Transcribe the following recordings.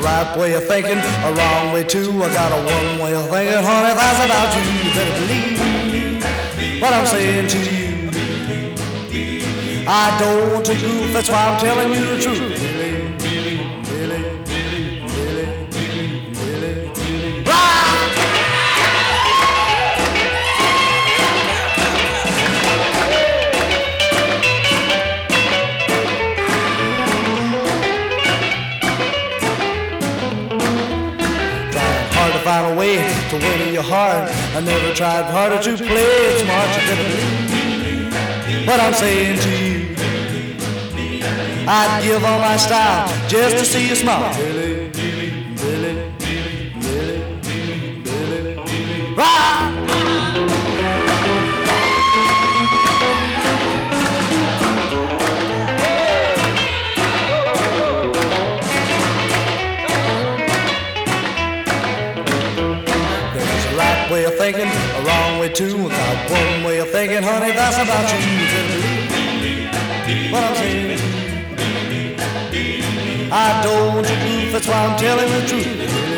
right way of thinking, a wrong way too. I got a one way of thinking, honey, that's about you. You better believe what I'm saying to you. I don't want to goof, that's why I'm telling you the truth. Find a way to win your heart. I never tried harder to play it smart. You better believe what I'm saying to you. I'd give all my style just to see you smile. Billy, Billy, Billy, Billy, Billy. Rock! Way of thinking, a wrong way too. I got one way of thinking, honey, that's about you. You better believe what I'm saying. I don't want to goof, that's why I'm telling the truth.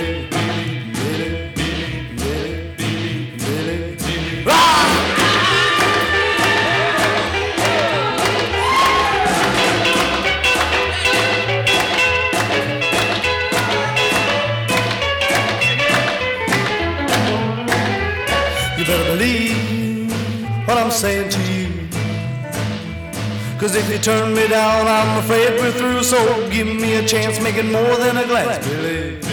You better believe what I'm saying to you. 'Cause if you turn me down, I'm afraid we're through. So give me a chance, make it more than a glance, Billy.